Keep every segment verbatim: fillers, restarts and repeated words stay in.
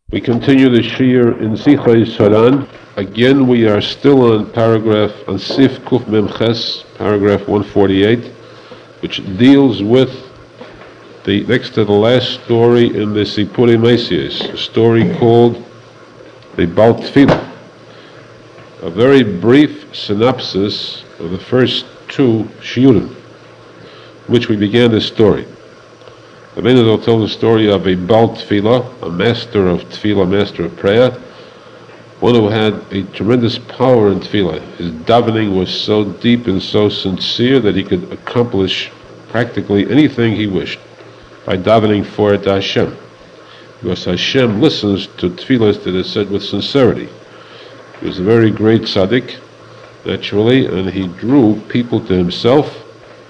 We continue the Shir in Sichai Saran. Again, we are still on paragraph, on Sif Kuf Memches, paragraph one forty-eight, which deals with the next to the last story in the Sipuri Mesias, a story called the Baal Tfilah. A very brief synopsis of the first two shiurim, which we began this story. The Rabbeinu told the story of a Baal Tfilah, a master of Tfilah, a master of prayer, one who had a tremendous power in Tfilah. His davening was so deep and so sincere that he could accomplish practically anything he wished by davening for it to Hashem. Because Hashem listens to tefillahs that are said with sincerity. He was a very great tzaddik, naturally, and he drew people to himself,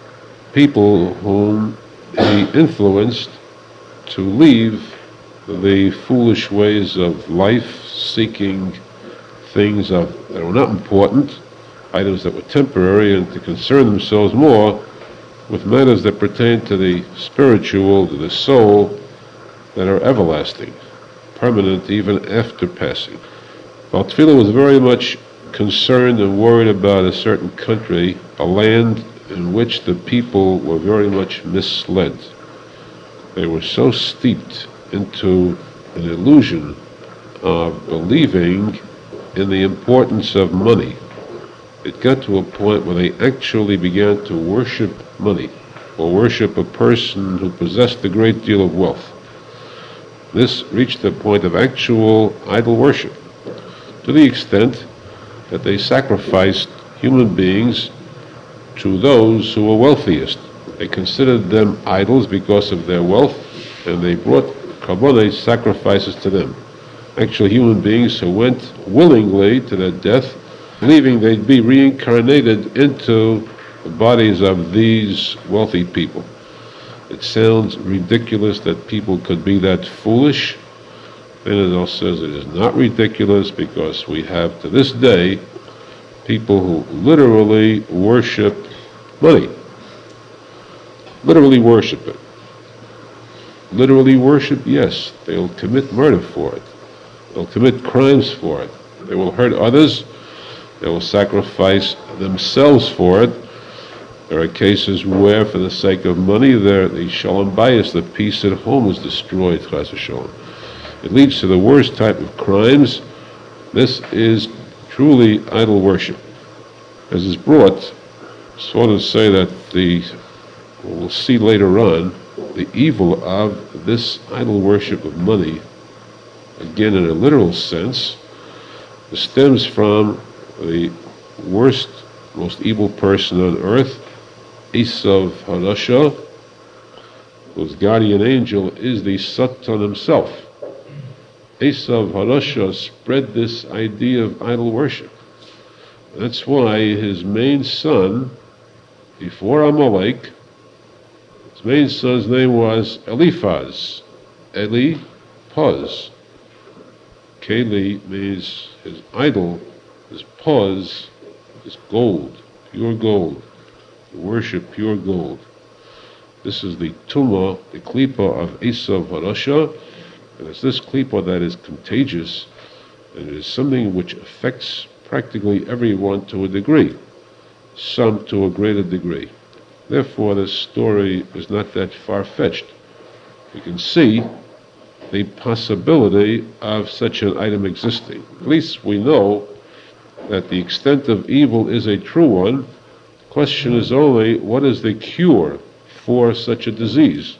people whom he influenced to leave the foolish ways of life, seeking things of, that were not important, items that were temporary, and to concern themselves more with matters that pertain to the spiritual, to the soul, that are everlasting, permanent even after passing. Baal Tfilah was very much concerned and worried about a certain country, a land in which the people were very much misled. They were so steeped into an illusion of believing in the importance of money. It got to a point where they actually began to worship money, or worship a person who possessed a great deal of wealth. This reached the point of actual idol worship, to the extent that they sacrificed human beings to those who were wealthiest. They considered them idols because of their wealth, and they brought korbanot sacrifices to them. Actual human beings who went willingly to their death, believing they'd be reincarnated into the bodies of these wealthy people. It sounds ridiculous that people could be that foolish. Benedel says it is not ridiculous, because we have to this day people who literally worship money. Literally worship it. Literally worship, yes. They'll commit murder for it. They'll commit crimes for it. They will hurt others. They will sacrifice themselves for it. There are cases where, for the sake of money, the shalom bayis, the peace at home, is destroyed, chas v'shalom. It leads to the worst type of crimes. This is truly idol worship. As is brought, so to say that the, we'll see later on, the evil of this idol worship of money, again in a literal sense, stems from the worst, most evil person on earth, Esav Harasha, whose guardian angel is the Satan himself. Esav Harasha spread this idea of idol worship. That's why his main son, before Amalek, his main son's name was Eliphaz. Eli Paz. Keli means his idol, his paz, is gold, pure gold. To worship pure gold. This is the tumah, the klipa of Esav Harasha, and it's this klipa that is contagious, and it is something which affects practically everyone to a degree, some to a greater degree. Therefore, this story is not that far-fetched. We can see the possibility of such an item existing. At least we know that the extent of evil is a true one. The question is only, what is the cure for such a disease?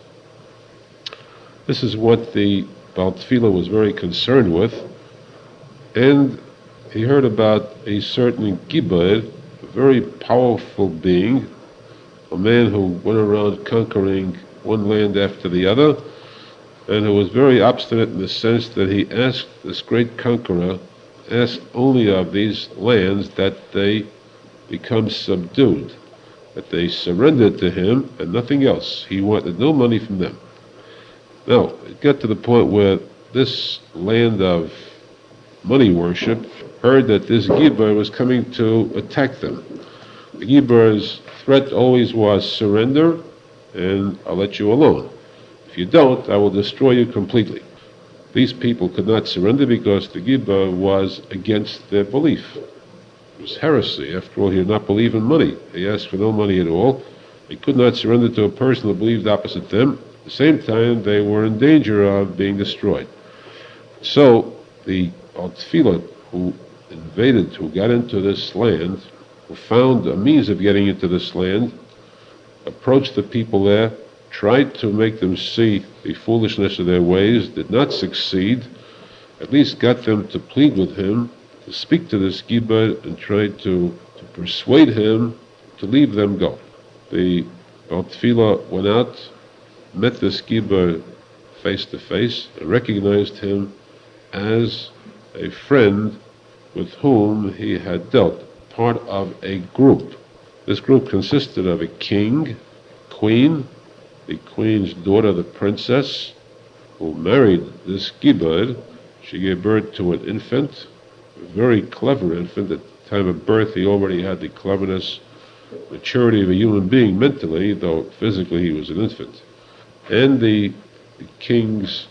This is what the Baal Tfilah was very concerned with, and he heard about a certain Gibber, a very powerful being, a man who went around conquering one land after the other, and who was very obstinate in the sense that he asked, this great conqueror, asked only of these lands that they become subdued, that they surrendered to him and nothing else. He wanted no money from them. Now, it got to the point where this land of money worship heard that this Gibber was coming to attack them. The Gibber's threat always was surrender, and I'll let you alone. If you don't, I will destroy you completely. These people could not surrender because the Gibber was against their belief. It was heresy. After all, he did not believe in money. He asked for no money at all. They could not surrender to a person who believed opposite them. At the same time, they were in danger of being destroyed. So the Tefillah who invaded, who got into this land, who found a means of getting into this land, approached the people there, tried to make them see the foolishness of their ways, did not succeed, at least got them to plead with him, to speak to this Gibber and tried to, to persuade him to leave them go. The Baal Tefillah went out, met this Gibber face to face, and recognized him as a friend with whom he had dealt, part of a group. This group consisted of a king, queen, the queen's daughter, the princess, who married this Gibber. She gave birth to an infant, a very clever infant. At the time of birth, he already had the cleverness, maturity of a human being mentally, though physically he was an infant. And the, the king's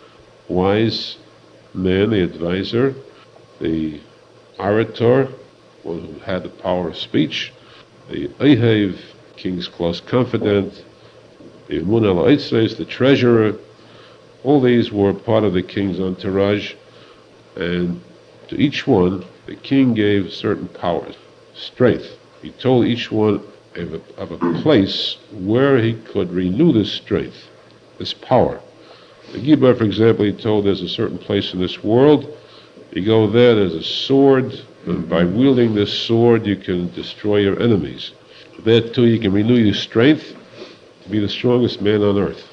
wise man, the advisor, the orator, one who had the power of speech, the Eihev, king's close confidant, the Emun al Eitzes, the treasurer. All these were part of the king's entourage, and to each one the king gave certain powers, strength. He told each one of a, of a place where he could renew this strength, this power. The Gibber, for example, he told there's a certain place in this world. You go there, there's a sword, and by wielding this sword you can destroy your enemies. There too you can renew your strength to be the strongest man on earth.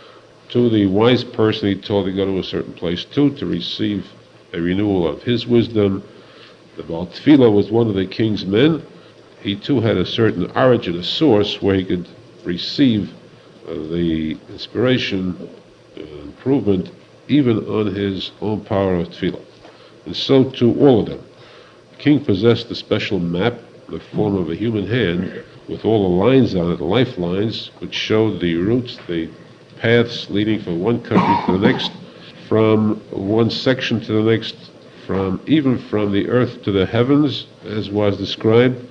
To the wise person he told to go to a certain place too to receive a renewal of his wisdom. The Baal Tefillah was one of the king's men. He too had a certain origin, a source where he could receive uh, the inspiration, uh, improvement, even on his own power of Tefillah. And so too all of them. The king possessed a special map in the form of a human hand with all the lines on it, the lifelines, which showed the routes, the paths leading from one country to the next, from one section to the next, from even from the earth to the heavens, as was described,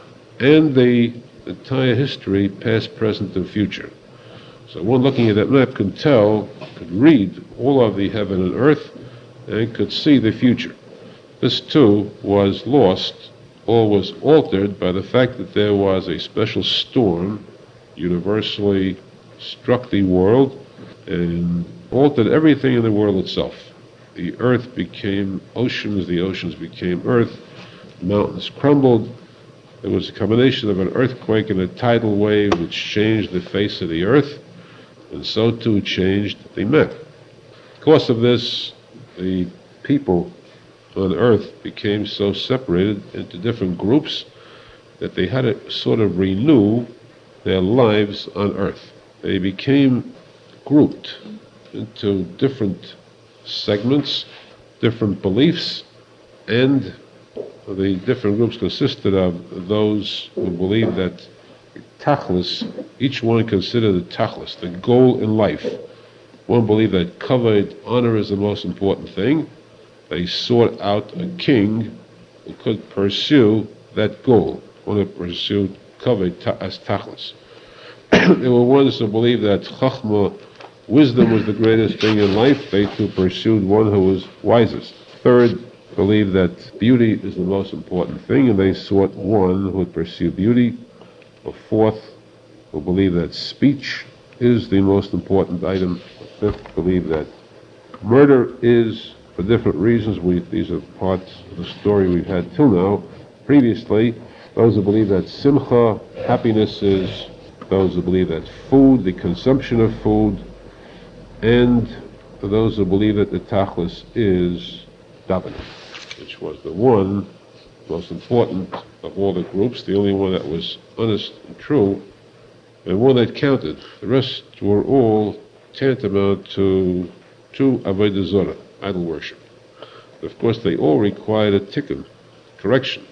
and the entire history, past, present, and future. So one looking at that map could tell, could read all of the heaven and earth, and could see the future. This too was lost, or was altered by the fact that there was a special storm universally struck the world and altered everything in the world itself. The earth became oceans, the oceans became earth, mountains crumbled. There was a combination of an earthquake and a tidal wave which changed the face of the earth, and so too changed the map. Because of this, the people on earth became so separated into different groups that they had to sort of renew their lives on earth. They became grouped into different segments, different beliefs, and the different groups consisted of those who believed that tachlis, each one considered the tachlis, the goal in life. One believed that covered honor is the most important thing. They sought out a king who could pursue that goal, one who pursued covered ta- as tachlis. There were ones who believed that chachma, wisdom, was the greatest thing in life. They too pursued one who was wisest. Third, believed that beauty is the most important thing, and they sought one who would pursue beauty. A fourth, who believed that speech is the most important item. A fifth, believed that murder is, for different reasons, we, these are parts of the story we've had till now, previously. Those who believe that simcha, happiness, is, those who believe that food, the consumption of food, and for those who believe that the tachlis is davening, which was the one most important of all the groups, the only one that was honest and true, and one that counted. The rest were all tantamount to to avodah zarah, idol worship. Of course, they all required a tikkun, correction.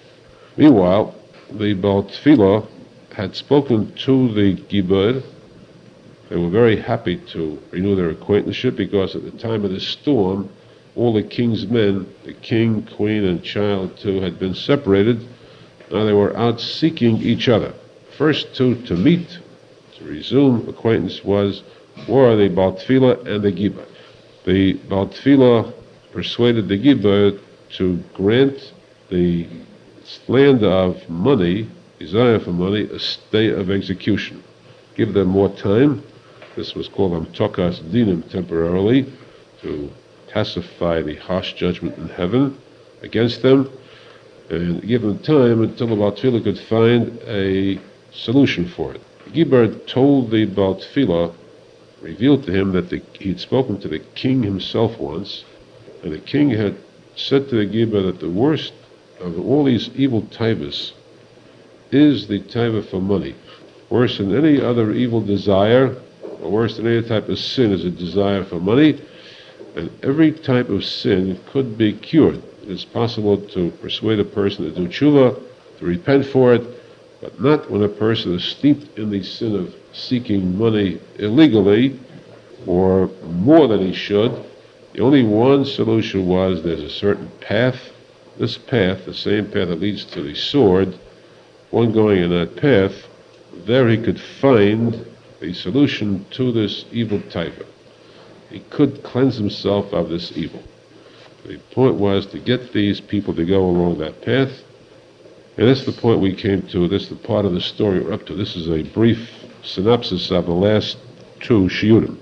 Meanwhile, the Baal Tefillah had spoken to the Gibber They were very happy to renew their acquaintanceship because at the time of the storm, all the king's men, the king, queen, and child too, had been separated. Now they were out seeking each other. First two to meet, to resume acquaintance, was were the Baal Tefillah and the Gibor. The Baal Tefillah persuaded the Gibor to grant the land of money, desire for money, a stay of execution. Give them more time. This was called Amtokas Dinim temporarily, to pacify the harsh judgment in heaven against them, and give them time until the Baal Tefillah could find a solution for it. The Gibor told the Baal Tefillah, revealed to him that the, he had spoken to the king himself once, and the king had said to the Gibor that the worst of all these evil taivas is the taiva for money. Worse than any other evil desire, or worse than any type of sin, is a desire for money, and every type of sin could be cured. It is possible to persuade a person to do tshuva, to repent for it, but not when a person is steeped in the sin of seeking money illegally, or more than he should. The only one solution was there's a certain path. This path, the same path that leads to the sword, one going in that path, there he could find the solution to this evil taiva. He could cleanse himself of this evil. The point was to get these people to go along that path. And that's the point we came to. This is the part of the story we're up to. This is a brief synopsis of the last two shiurim.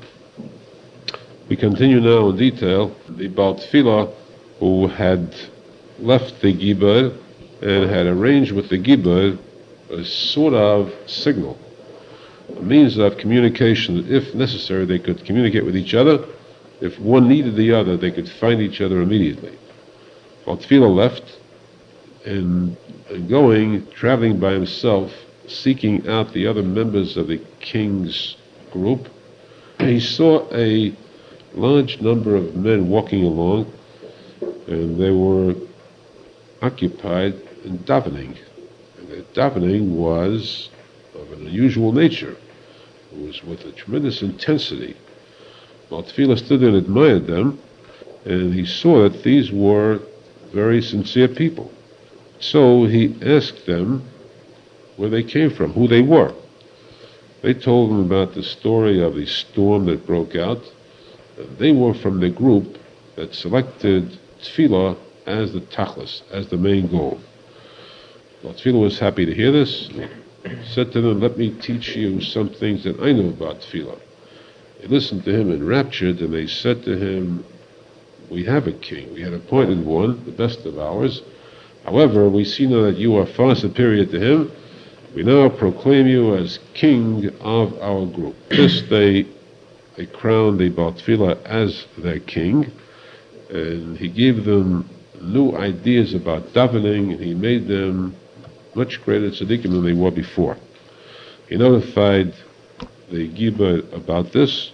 We continue now in detail. The Baal Tefillah, who had left the Gibor and had arranged with the Gibor a sort of signal, a means of communication that if necessary they could communicate with each other. If one needed the other, they could find each other immediately. Baal Tefillah left, and going, traveling by himself, seeking out the other members of the king's group, he saw a large number of men walking along, and they were occupied in davening. And their davening was of an unusual nature. It was with a tremendous intensity. Baal Tefillah stood there and admired them, and he saw that these were very sincere people. So he asked them where they came from, who they were. They told him about the story of the storm that broke out. They were from the group that selected Tefillah as the tachlis, as the main goal. Baal Tefillah was happy to hear this. He said to them, let me teach you some things that I know about Tefillah. They listened to him enraptured, and they said to him, we have a king. We had appointed one, the best of ours. However, we see now that you are far superior to him. We now proclaim you as king of our group. This they, they crowned the Baal Tefillah as their king, and he gave them new ideas about davening, and he made them much greater tzaddikim than they were before. He notified the Gibor about this,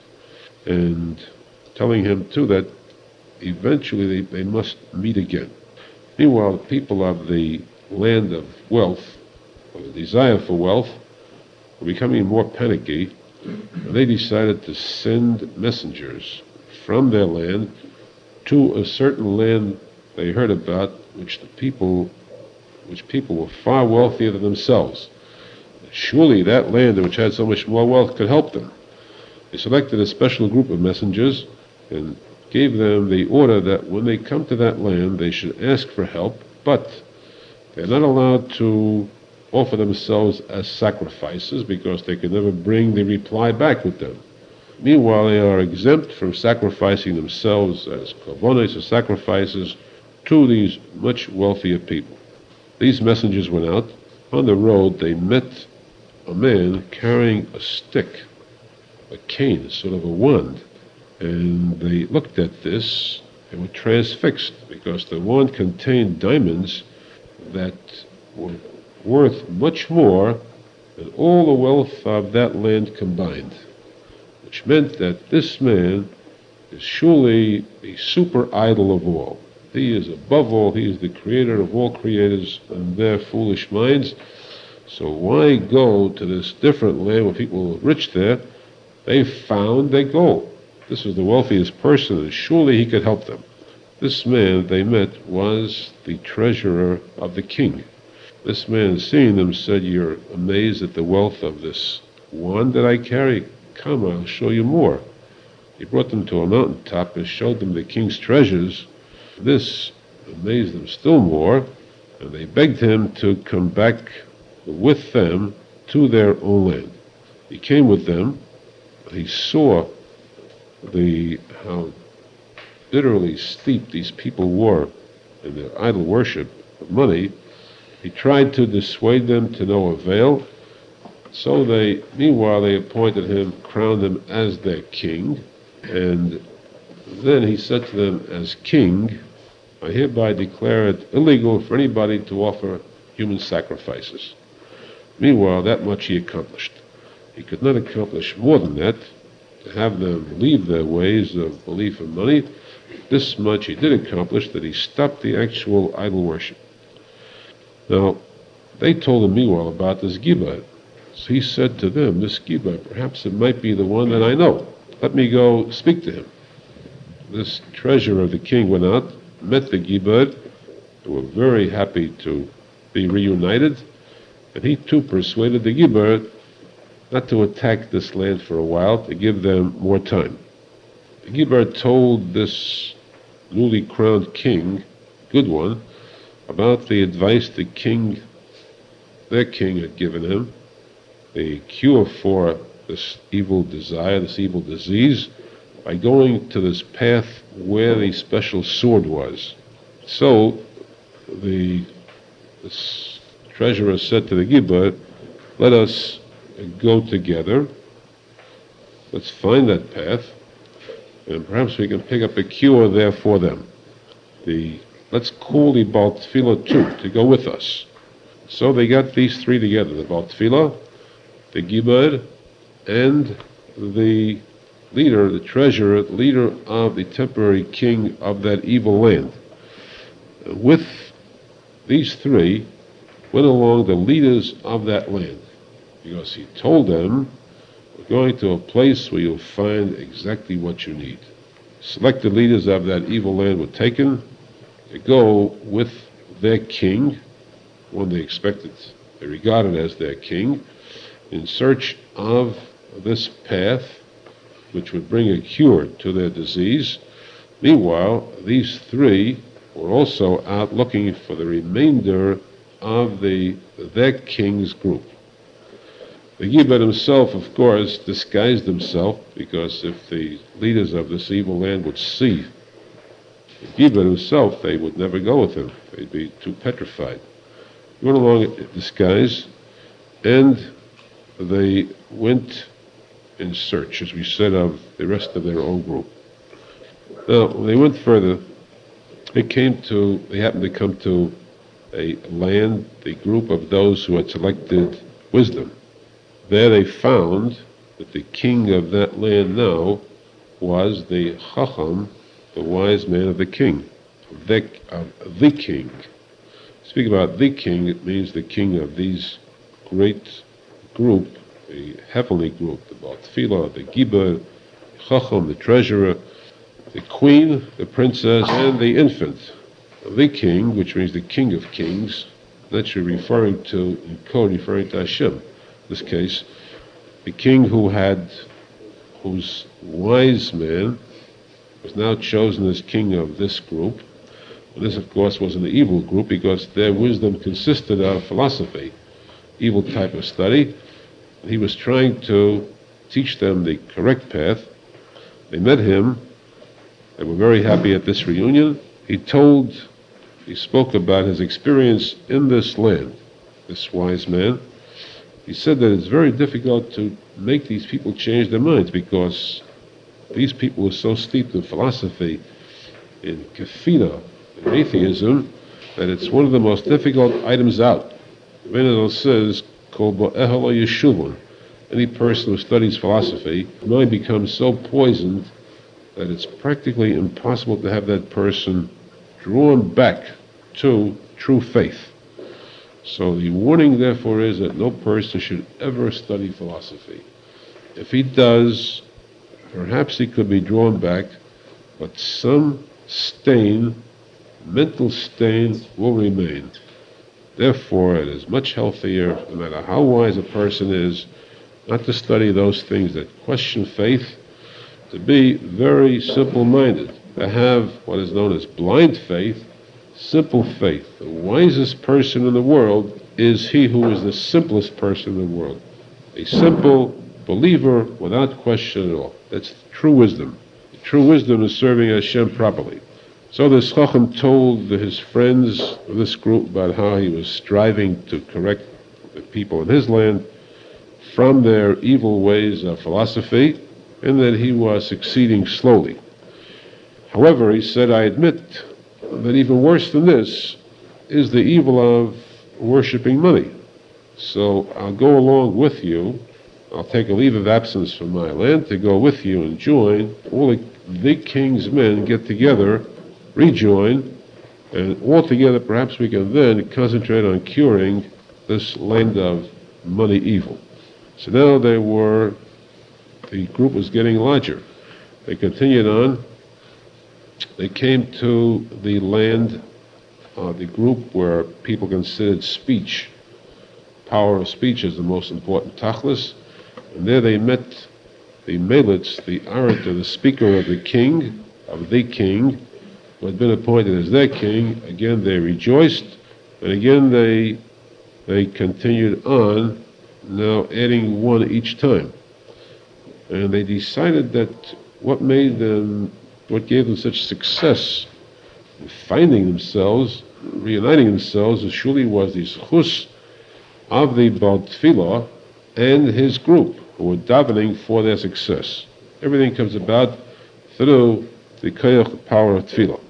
and telling him too that eventually they, they must meet again. Meanwhile, the people of the land of wealth, or the desire for wealth, were becoming more panicky, and they decided to send messengers from their land to a certain land they heard about, which the people, which people were far wealthier than themselves. Surely that land, which had so much more wealth, could help them. They selected a special group of messengers and gave them the order that when they come to that land, they should ask for help, but they're not allowed to offer themselves as sacrifices because they can never bring the reply back with them. Meanwhile, they are exempt from sacrificing themselves as korbanos or sacrifices to these much wealthier people. These messengers went out. On the road, they met a man carrying a stick, a cane, sort of a wand. And they looked at this and were transfixed because the wand contained diamonds that were worth much more than all the wealth of that land combined, which meant that this man is surely the super idol of all. He is above all. He is the creator of all creators and their foolish minds. So why go to this different land where people are rich there They found their goal. This was the wealthiest person, and surely he could help them. This man they met was the treasurer of the king. This man, seeing them, said, "You're amazed at the wealth of this wand that I carry? Come, I'll show you more." He brought them to a mountaintop and showed them the king's treasures. This amazed them still more, and they begged him to come back with them to their own land. He came with them. He saw the how bitterly steeped these people were in their idol worship of money. He tried to dissuade them to no avail. So they, meanwhile, they appointed him, crowned him as their king, and then he said to them, "As king, I hereby declare it illegal for anybody to offer human sacrifices." Meanwhile, that much he accomplished. He could not accomplish more than that, to have them leave their ways of belief in money. This much he did accomplish, that he stopped the actual idol worship. Now, they told him meanwhile about this Gibad. So he said to them, "This Gibad, perhaps it might be the one that I know. Let me go speak to him." This treasurer of the king went out, met the Gibad, who were very happy to be reunited, and he too persuaded the Gibad not to attack this land for a while, to give them more time. The Gibad told this newly crowned king, good one, about the advice the king, their king, had given him, the cure for this evil desire, this evil disease, by going to this path where the special sword was. So the this treasurer said to the Gibad, "Let us go together. Let's find that path, and perhaps we can pick up a cure there for them. The let's call the Baal Tefillah too to go with us." So they got these three together: the Baal Tefillah, the Gibad, and the leader, the treasurer, leader of the temporary king of that evil land. With these three went along the leaders of that land, because he told them, "We're going to a place where you'll find exactly what you need." Selected leaders of that evil land were taken to go with their king, one they expected, they regarded as their king, in search of this path which would bring a cure to their disease. Meanwhile, these three were also out looking for the remainder of the their king's group. The Gibad himself, of course, disguised himself, because if the leaders of this evil land would see the Gibad himself, they would never go with him. They'd be too petrified. He went along in disguise, and they went in search, as we said, of the rest of their own group. Now, when they went further, they came to, they happened to come to a land, the group of those who had selected wisdom. There they found that the king of that land now was the Chacham, the wise man of the king, the, of the king. Speaking about the king, it means the king of these great group, the heavenly group, the Baal Tefillah, the Gibad, the Chacham, the treasurer, the queen, the princess, and the infant. The king, which means the king of kings, that you're referring to, in code, referring to Hashem. In this case, the king who had, whose wise man was now chosen as king of this group. And this, of course, was an evil group, because their wisdom consisted of philosophy, evil type of study. He was trying to teach them the correct path. They met him. They were very happy at this reunion. He told, he spoke about his experience in this land, this wise man. He said that it's very difficult to make these people change their minds, because these people were so steeped in philosophy, in kafira, in atheism, that it's one of the most difficult items out. Venedal says, any person who studies philosophy, the mind becomes so poisoned that it's practically impossible to have that person drawn back to true faith. So the warning, therefore, is that no person should ever study philosophy. If he does, perhaps he could be drawn back, but some stain, mental stain, will remain. Therefore, it is much healthier, no matter how wise a person is, not to study those things that question faith, to be very simple-minded, to have what is known as blind faith, simple faith. The wisest person in the world is he who is the simplest person in the world. A simple believer without question at all. That's true wisdom. True wisdom is serving Hashem properly. So this Chacham told his friends of this group about how he was striving to correct the people in his land from their evil ways of philosophy, and that he was succeeding slowly. However, he said, I admit that even worse than this is the evil of worshiping money. So I'll go along with you. I'll take a leave of absence from my land to go with you and join. All the, the king's men get together, rejoin, and all together perhaps we can then concentrate on curing this land of money evil. So now they were, the group was getting larger. They continued on. They came to the land, uh, the group where people considered speech, power of speech as the most important tachlis. And there they met the melitz, the orator, the speaker of the king, of the king, who had been appointed as their king. Again, they rejoiced, and again they they continued on, now adding one each time. And they decided that what made them, what gave them such success in finding themselves, reuniting themselves, as surely was the zchus of the Baal Tefillah and his group, who were davening for their success. Everything comes about through the koyach power of Tefillah.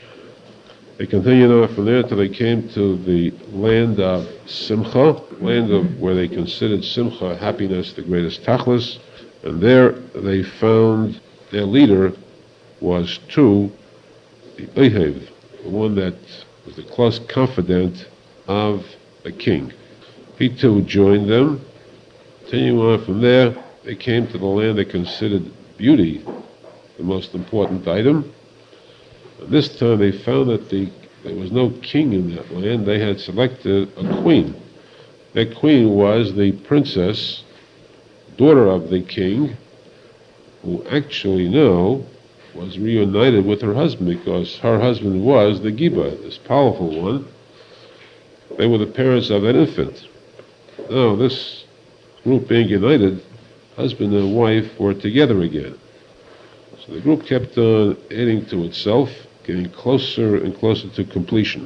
They continued on from there until they came to the land of Simcha, land of where they considered Simcha, happiness, the greatest tachlis. And there they found their leader was too the Ohev, the one that was the close confidant of the king. He too joined them. Continuing on from there, they came to the land they considered beauty the most important item. And this time they found that the, there was no king in that land. They had selected a queen. That queen was the princess, daughter of the king, who actually now was reunited with her husband, because her husband was the Giba, this powerful one. They were the parents of that infant. Now this group being united, husband and wife were together again. So the group kept on adding to itself, getting closer and closer to completion.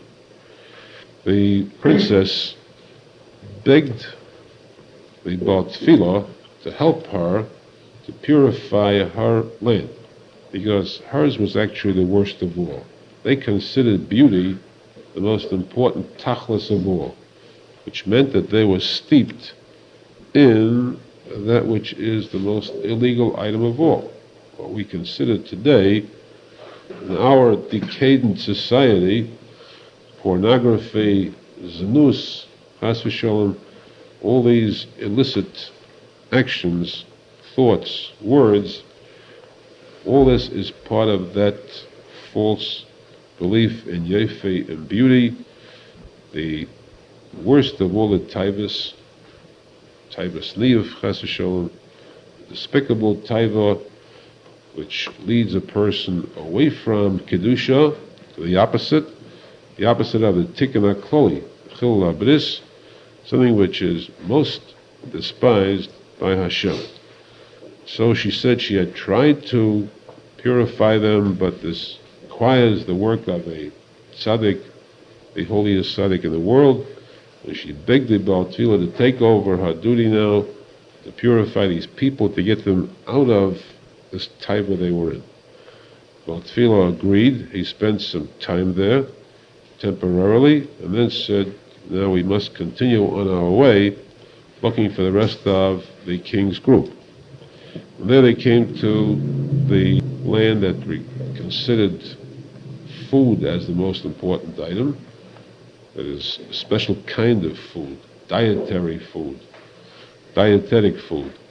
The princess begged the Baal Tefillah to help her to purify her land, because hers was actually the worst of all. They considered beauty the most important tachlis of all, which meant that they were steeped in that which is the most illegal item of all. What we consider today, in our decadent society, pornography, znus, chas v'sholem, all these illicit actions, thoughts, words, all this is part of that false belief in Yefei and beauty, the worst of all the taivas, taivas liv, chas v'sholem, despicable taiva, which leads a person away from kedusha to the opposite, the opposite of the tikkun hakloli, chil labris, something which is most despised by Hashem. So she said she had tried to purify them, but this requires the work of a tzaddik, the holiest tzaddik in the world. And she begged the Baal Tefillah to take over her duty now, to purify these people, to get them out of this taiva they were in. Baal Tefillah agreed. He spent some time there, temporarily, and then said, now we must continue on our way, looking for the rest of the king's group. And there they came to the land that we considered food as the most important item. That is a special kind of food, dietary food, dietetic food.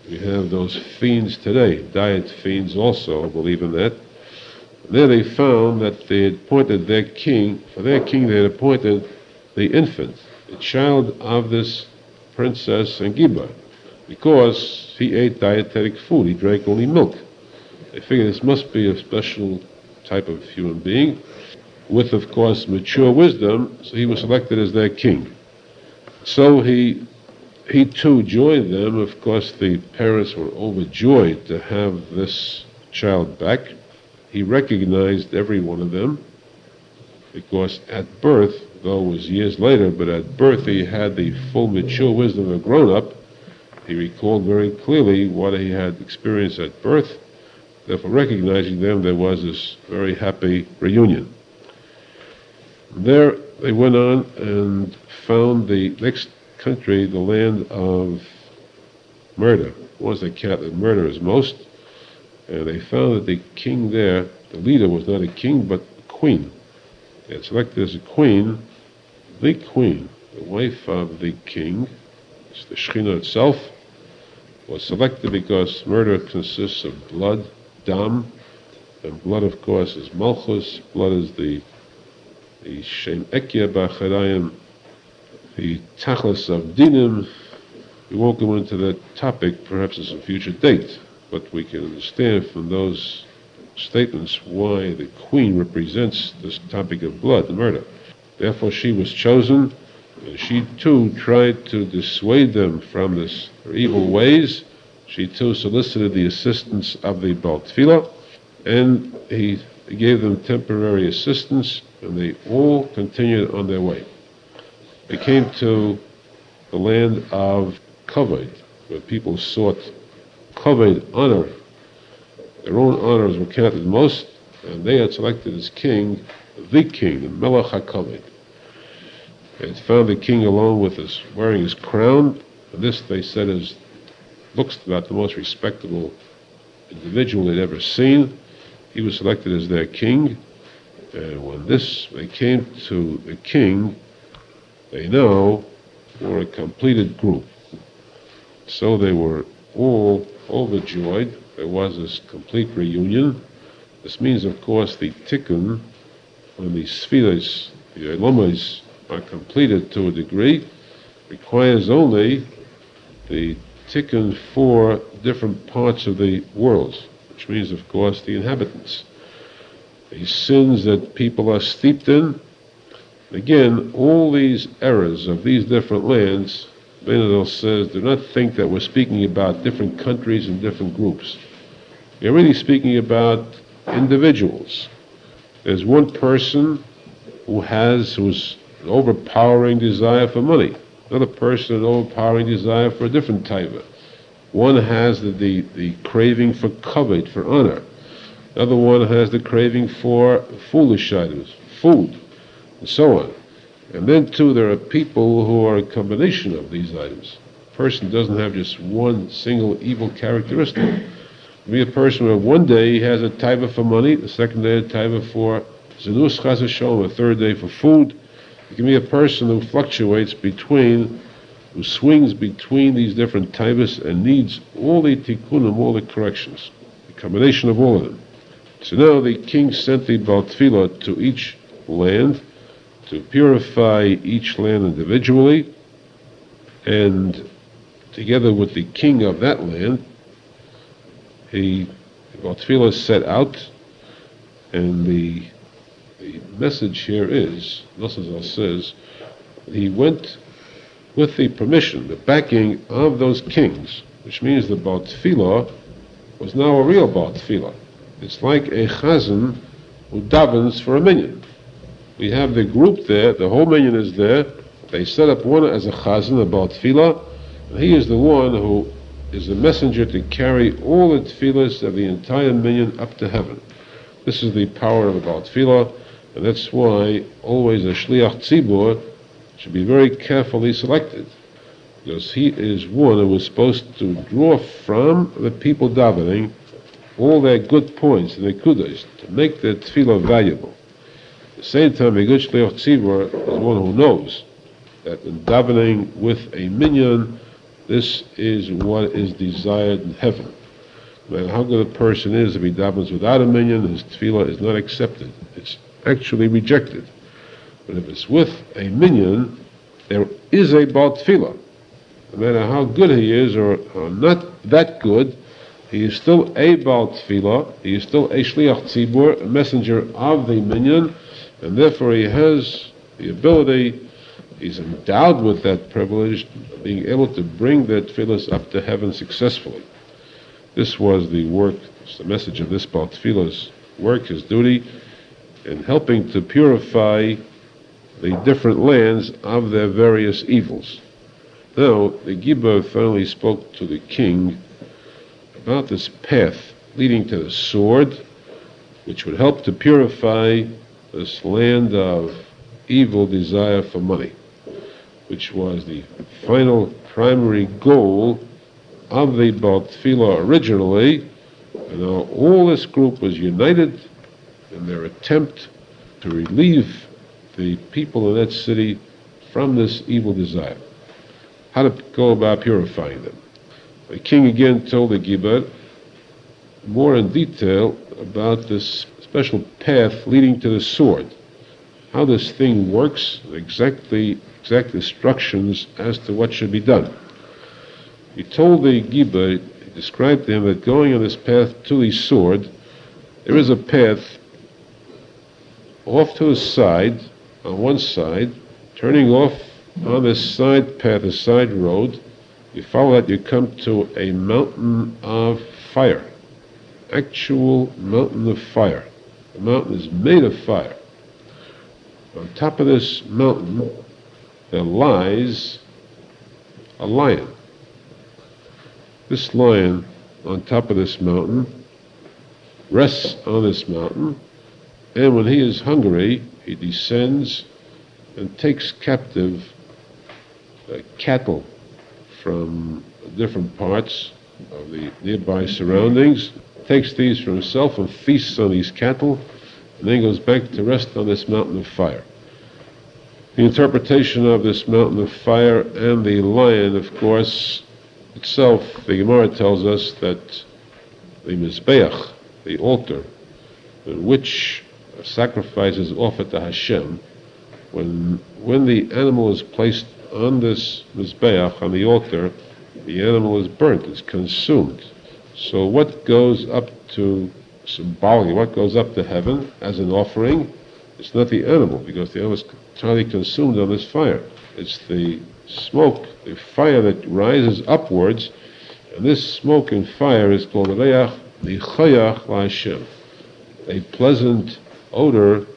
We have those fiends today, diet fiends also believe in that. And there they found that they had appointed their king, for their king they had appointed the infant, the child of this princess Engiba, because he ate dietetic food, he drank only milk. They figured this must be a special type of human being, with, of course, mature wisdom, so he was selected as their king. So he he too joined them. Of course, the parents were overjoyed to have this child back. He recognized every one of them, because at birth, though it was years later, but at birth he had the full mature wisdom of a grown-up. He recalled very clearly what he had experienced at birth. Therefore, recognizing them, there was this very happy reunion. There they went on and found the next country, the land of murder. Once they counted murder as most, and they found that the king there, the leader, was not a king but a queen. They had selected as a queen, the queen, the wife of the king, it's the Shekhinah itself, was selected because murder consists of blood, dam, and blood, of course, is malchus. Blood is the the shem ekya b'charayim, the tachlis of dinim. We won't go into that topic, perhaps at some future date, but we can understand from those statements why the queen represents this topic of blood, murder. Therefore, she was chosen, and she too tried to dissuade them from this their evil ways. She too solicited the assistance of the Baal Tefillah, and he gave them temporary assistance, and they all continued on their way. They came to the land of Kavod, where people sought Kavod, honor. Their own honors were counted most, and they had selected as king, the king, the Melech HaKavod. They had found the king alone with his, wearing his crown, and this, they said, is looks about the most respectable individual they'd ever seen. He was selected as their king, and when this, they came to the king, they now were a completed group. So they were all overjoyed. There was this complete reunion. This means, of course, the tikkun, when the sfiras, the elamas, are completed to a degree, requires only the tikkun for different parts of the world, which means, of course, the inhabitants. The sins that people are steeped in. Again, all these errors of these different lands, Benadel says, do not think that we're speaking about different countries and different groups. We're really speaking about individuals. There's one person who has, who's an overpowering desire for money. Another person, an overpowering desire for a different type. One has the, the, the craving for kavod, for honor. Another one has the craving for foolish items, food, and so on. And then, too, there are people who are a combination of these items. A person doesn't have just one single evil characteristic. Be a person where one day he has a taiva for money, the second day a taiva for zenus chas v'sholom, a third day for food. It can be a person who fluctuates between, who swings between these different taivas and needs all the tikkunim, all the corrections, the combination of all of them. So now the king sent the Baal Tefillah to each land to purify each land individually, and together with the king of that land, he, the Baal Tefillah set out, and the the message here is, Nosazal says, he went with the permission, the backing of those kings, which means the Baal Tefillah was now a real Baal Tefillah. It's like a chazan who davens for a minyan. We have the group there, the whole minyan is there. They set up one as a chazan, a Baal Tefillah, and he is the one who is the messenger to carry all the tefillahs of the entire minyan up to heaven. This is the power of the Baal Tefillah, and that's why always a shliach tzibur should be very carefully selected, because he is one who is supposed to draw from the people davening all their good points and their kudos to make their tefillah valuable. At the same time, a good shliach tzibur is one who knows that in davening with a minyan, This is what is desired in heaven. No matter how good a person is, if he davens without a minyan, his tefillah is not accepted. It's actually rejected. But if it's with a minyan, there is a Baal Tefillah. No matter how good he is or, or not that good, he is still a Baal Tefillah, he is still a Shliach Tzibur, a messenger of the minyan, and therefore he has the ability, he's endowed with that privilege, being able to bring the tefillahs up to heaven successfully. This was the work, the message of this Baal Tefillah's work, his duty, in helping to purify the different lands of their various evils. Now, the Gibber finally spoke to the king about this path leading to the sword, which would help to purify this land of evil desire for money, which was the final primary goal of the Baal Tefillah originally. And now all this group was united in their attempt to relieve the people in that city from this evil desire. How to go about purifying them. The king again told the Gibber more in detail about this special path leading to the sword, how this thing works, exactly exact instructions as to what should be done. He told the Gibber, he described to him that going on this path to the sword, there is a path off to the side, on one side, turning off on this side path, a side road. You follow that, you come to a mountain of fire, actual mountain of fire. The mountain is made of fire. On top of this mountain, there lies a lion. This lion, on top of this mountain, rests on this mountain, and when he is hungry, he descends and takes captive uh, cattle from different parts of the nearby surroundings, takes these for himself and feasts on these cattle, and then goes back to rest on this mountain of fire. The interpretation of this mountain of fire and the lion, of course, itself, the Gemara tells us that the Mizbeach, the altar, in which sacrifice is offered to Hashem, when when the animal is placed on this Mizbeach, on the altar, the animal is burnt, it's consumed. So what goes up to, symbolically, what goes up to heaven as an offering, it's not the animal, because the animal is entirely consumed on this fire. It's the smoke, the fire that rises upwards, and this smoke and fire is called Reach Nichayach LaHashem, a pleasant odor,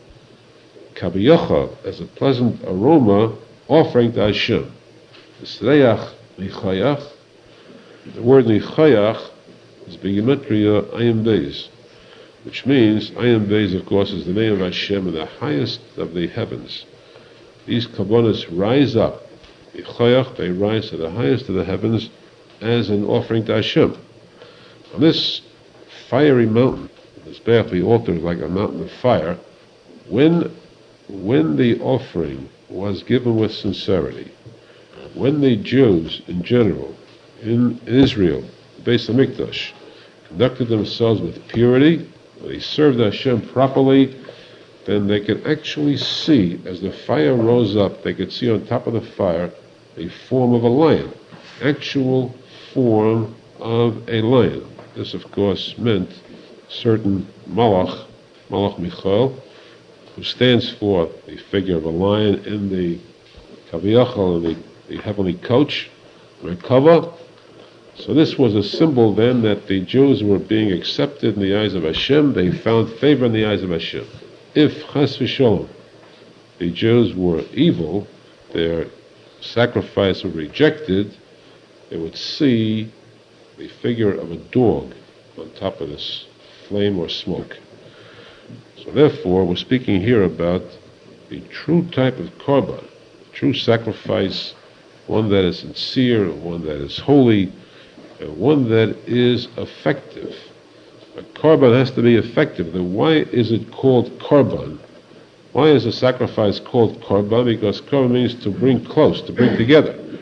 Kabiyachal, as a pleasant aroma offering to Hashem. This Reach Nichayach, the word Nichayach is Begematria Ayin Beis, which means Ayin Beis, of course, is the name of Hashem in the highest of the heavens. These kabbalas rise up, Nichayach, they rise to the highest of the heavens as an offering to Hashem. On this fiery mountain, this Mizbeach, the altar is like a mountain of fire. When, when the offering was given with sincerity, when the Jews in general, in Israel, Beis HaMikdash, conducted themselves with purity, when they served Hashem properly, then they could actually see, as the fire rose up, they could see on top of the fire a form of a lion, actual form of a lion. This, of course, meant certain Malach, Malach Michael, who stands for the figure of a lion in the Kaviyachal, in the, the heavenly coach, Merkava. So this was a symbol then that the Jews were being accepted in the eyes of Hashem. They found favor in the eyes of Hashem. If, chas v'sholom, the Jews were evil, their sacrifice was rejected, they would see the figure of a dog on top of this flame or smoke. So therefore, we're speaking here about the true type of korban, true sacrifice, one that is sincere, one that is holy, and one that is effective. A korban has to be effective. Then why is it called korban? Why is a sacrifice called korban? Because korban means to bring close, to bring together.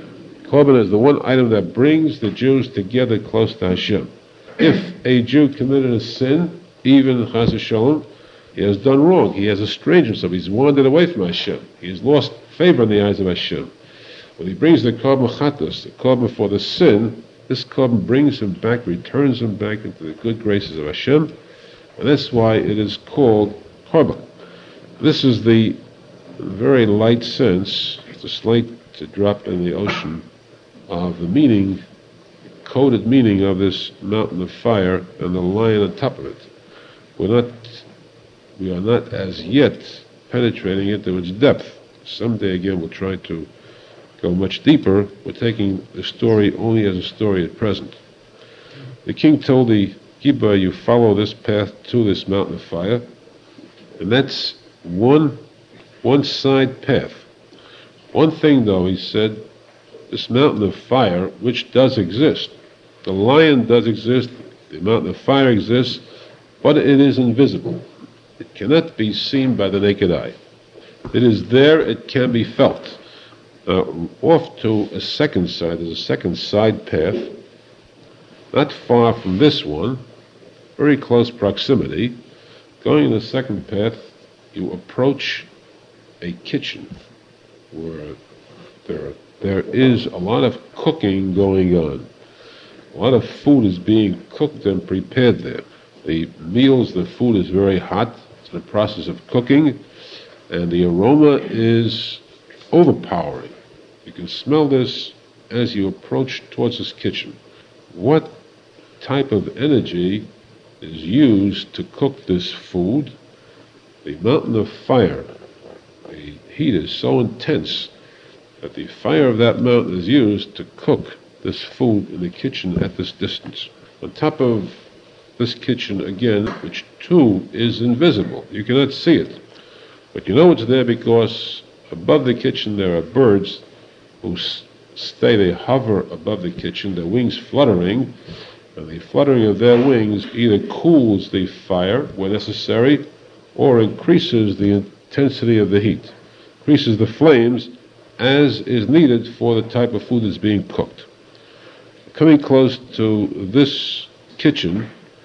Korban is the one item that brings the Jews together close to Hashem. If a Jew committed a sin, even Chas v'Shalom, he has done wrong. He has estranged himself. He's wandered away from Hashem. He has lost favor in the eyes of Hashem. When he brings the Korban Chatos, the Korban for the sin, this Korban brings him back, returns him back into the good graces of Hashem, and that's why it is called Korban. This is the very light sense, it's a slight drop in the ocean of the meaning, coded meaning of this mountain of fire and the lion on top of it. We're not, we are not as yet penetrating into its depth. Someday again we'll try to go much deeper. We're taking the story only as a story at present. The king told the Giba, you follow this path to this mountain of fire, and that's one one side path. One thing though, he said, this mountain of fire, which does exist, the lion does exist, the mountain of fire exists, but it is invisible. It cannot be seen by the naked eye. It is there, it can be felt. Uh, off to a second side, there's a second side path, not far from this one, very close proximity. Going in the second path, you approach a kitchen where there, there is a lot of cooking going on. A lot of food is being cooked and prepared there. The meals, the food is very hot. It's in the process of cooking, and the aroma is overpowering. You can smell this as you approach towards this kitchen. What type of energy is used to cook this food? The mountain of fire. The heat is so intense that the fire of that mountain is used to cook this food in the kitchen at this distance. On top of this kitchen again, which too is invisible. You cannot see it. But you know it's there because above the kitchen there are birds who stay, they hover above the kitchen, their wings fluttering, and the fluttering of their wings either cools the fire where necessary or increases the intensity of the heat, increases the flames as is needed for the type of food that's being cooked. Coming close to this kitchen,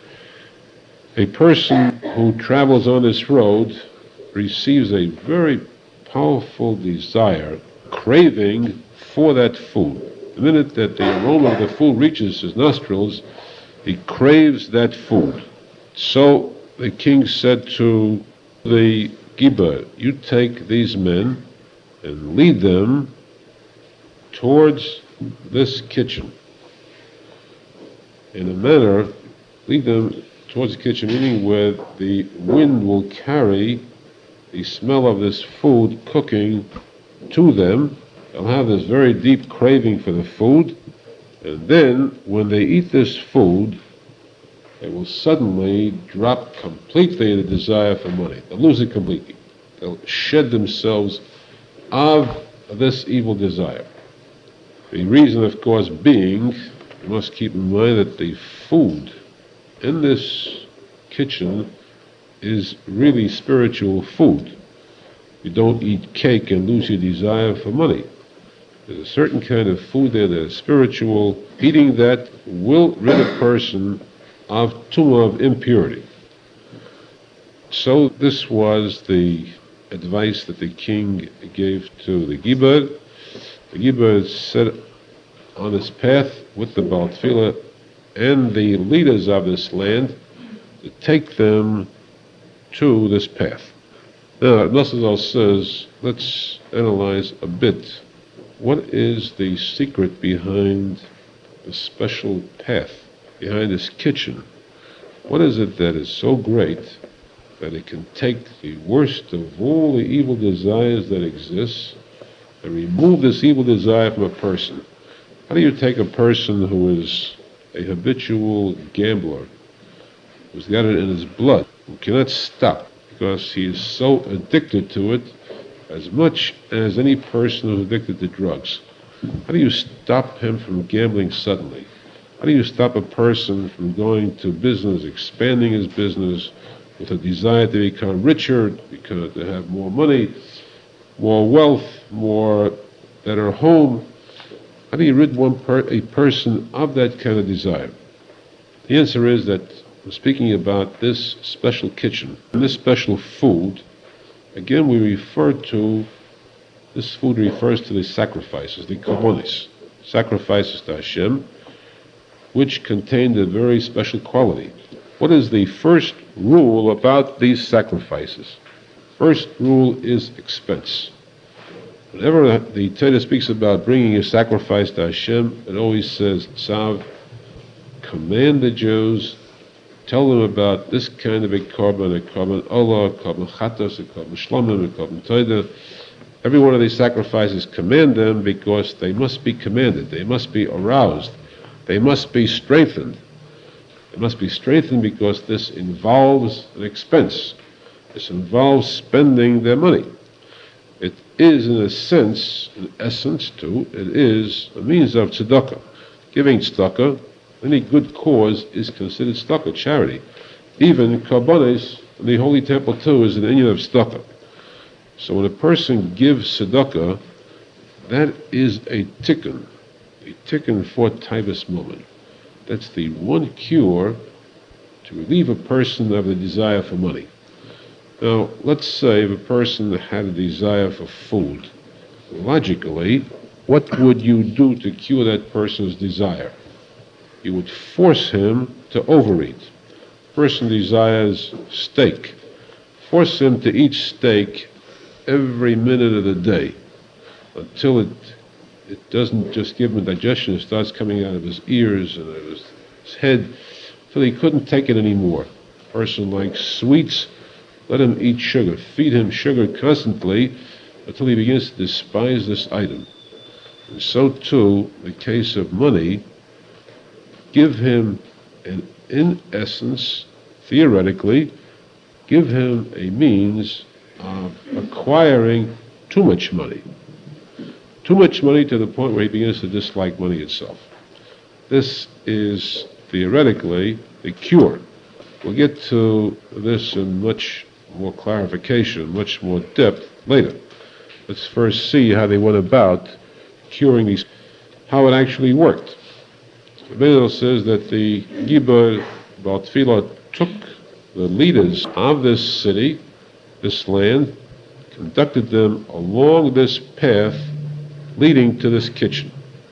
a person who travels on this road receives a very powerful desire, craving for that food. The minute that the aroma of the food reaches his nostrils, he craves that food. So the king said to the Giba, you take these men and lead them towards this kitchen. In a manner, lead them towards the kitchen, meaning where the wind will carry the smell of this food cooking to them. They'll have this very deep craving for the food, and then when they eat this food, they will suddenly drop completely in the desire for money. They'll lose it completely. They'll shed themselves of this evil desire. The reason, of course, being, you must keep in mind that the food in this kitchen is really spiritual food. You don't eat cake and lose your desire for money. There's a certain kind of food there that is spiritual. Eating that will rid a person of tumah, of impurity. So this was the advice that the king gave to the Giba. The Giba set on his path with the Baal Tefillah and the leaders of this land to take them to this path. Now, Nosson says, let's analyze a bit. What is the secret behind the special path, behind this kitchen? What is it that is so great that it can take the worst of all the evil desires that exist and remove this evil desire from a person? How do you take a person who is a habitual gambler, who's got it in his blood, who cannot stop because he is so addicted to it, as much as any person who's addicted to drugs? How do you stop him from gambling suddenly? How do you stop a person from going to business, expanding his business with a desire to become richer, because to have more money, more wealth, more better home? How How do you rid one per- a person of that kind of desire? The answer is that we're speaking about this special kitchen, and this special food. Again, we refer to, this food refers to the sacrifices, the korbanos, sacrifices to Hashem, which contained a very special quality. What is the first rule about these sacrifices? First rule is expense. Whenever the Torah speaks about bringing a sacrifice to Hashem, it always says, Tzav, command the Jews, tell them about this kind of a korban, a korban olah, a korban chatos, a korban shlomim, a korban toida. Every one of these sacrifices, command them because they must be commanded. They must be aroused. They must be strengthened. They must be strengthened because this involves an expense. This involves spending their money. It is, in a sense, in essence too, it is a means of tzedakah. Giving tzedakah, any good cause is considered tzedakah, charity. Even korbanos in the Holy Temple too is an inyan of tzedakah. So when a person gives tzedakah, that is a tikkun, a tikkun for taivas moment. That's the one cure to relieve a person of the desire for money. Now, let's say if a person had a desire for food, logically, what would you do to cure that person's desire? You would force him to overeat. A person desires steak. Force him to eat steak every minute of the day until it it doesn't just give him digestion, it starts coming out of his ears and out of his, his head, until he couldn't take it anymore. A person likes sweets, let him eat sugar. Feed him sugar constantly until he begins to despise this item. And so too, in the case of money, give him, an, in essence, theoretically, give him a means of acquiring too much money. Too much money to the point where he begins to dislike money itself. This is, theoretically, the cure. We'll get to this in much more clarification, much more depth later. Let's first see how they went about curing these, how it actually worked. Rabbeinu says that the Gibor Baal Tefillah took the leaders of this city, this land, conducted them along this path leading to this kitchen.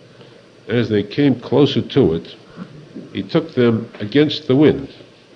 As they came closer to it, he took them against the wind.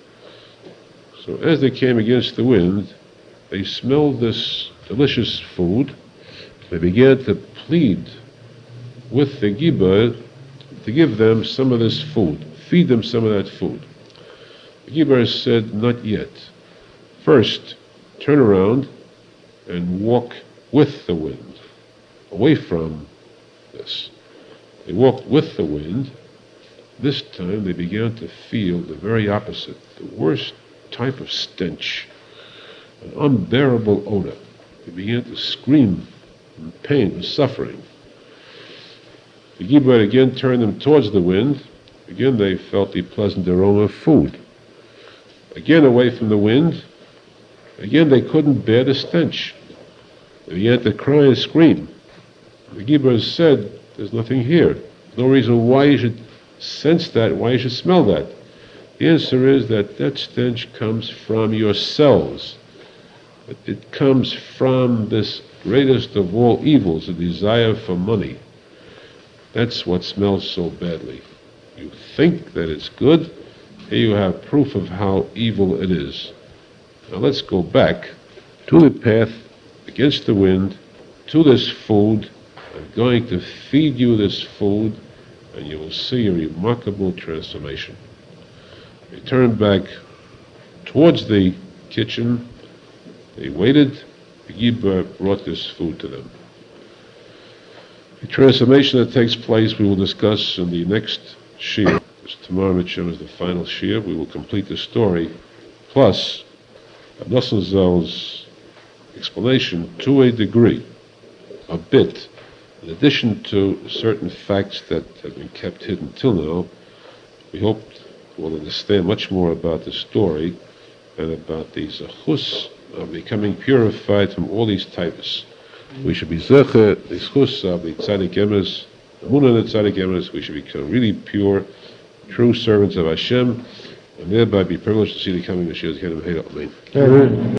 So as they came against the wind, they smelled this delicious food. They began to plead with the Gibor to give them some of this food, feed them some of that food. The Gibor said, not yet. First, turn around and walk with the wind, away from this. They walked with the wind. This time they began to feel the very opposite, the worst type of stench, an unbearable odor. They began to scream in pain and suffering. The Gibor again turned them towards the wind. Again they felt the pleasant aroma of food. Again away from the wind. Again they couldn't bear the stench. They began to cry and scream. The Gibor said, there's nothing here. No reason why you should sense that, why you should smell that. The answer is that that stench comes from yourselves. It comes from this greatest of all evils, the desire for money. That's what smells so badly. You think that it's good, here you have proof of how evil it is. Now let's go back to the path against the wind, to this food. I'm going to feed you this food, and you will see a remarkable transformation. They turned back towards the kitchen. They waited. The Gibor brought this food to them. The transformation that takes place we will discuss in the next shiur. Tomorrow, Mitzvah, is the final shiur. We will complete the story, plus Nosson Zell's explanation to a degree, a bit, in addition to certain facts that have been kept hidden till now. We hope we'll understand much more about the story and about the zechus of becoming purified from all these types. We should be zecher, the zechus of the tzaddik emes, Emunah and tzaddik emes, we should become really pure, true servants of Hashem, and thereby be privileged to see the coming of Mashiach. Amen.